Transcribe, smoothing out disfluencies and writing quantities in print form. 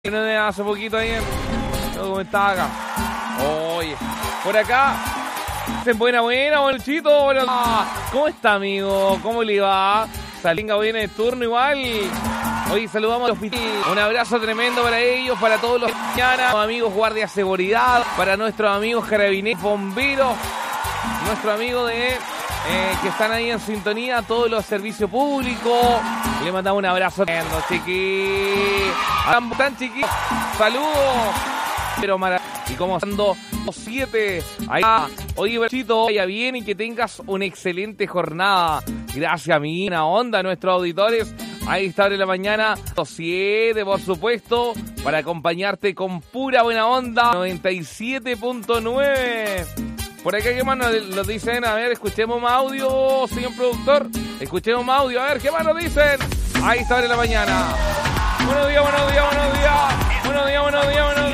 Hace poquito ahí ¿cómo está acá? Oye, por acá. Buena, Bolchito. ¿Cómo está, amigo? ¿Cómo le va? Salinga viene de turno igual. Hoy saludamos a los pitines. Un abrazo tremendo para ellos, para todos los mañanas, amigos guardia seguridad, para nuestros amigos carabineros, bomberos, nuestro amigo de que están ahí en sintonía, todos los servicios públicos. Le mandamos un abrazo tremendo, chiquis. Tan chiquis. Saludos. Pero y como ando 7 ahí. Oye, Berchito, vaya bien y que tengas una excelente jornada. Gracias, mi buena onda, nuestros auditores. Ahí está en la mañana, 7, por supuesto, para acompañarte con pura buena onda. 97.9. Por acá, ¿qué más nos dicen? A ver, escuchemos más audio, señor productor. Escuchemos más audio, a ver, ¿qué más nos dicen? Ahí está en la mañana. Buenos días.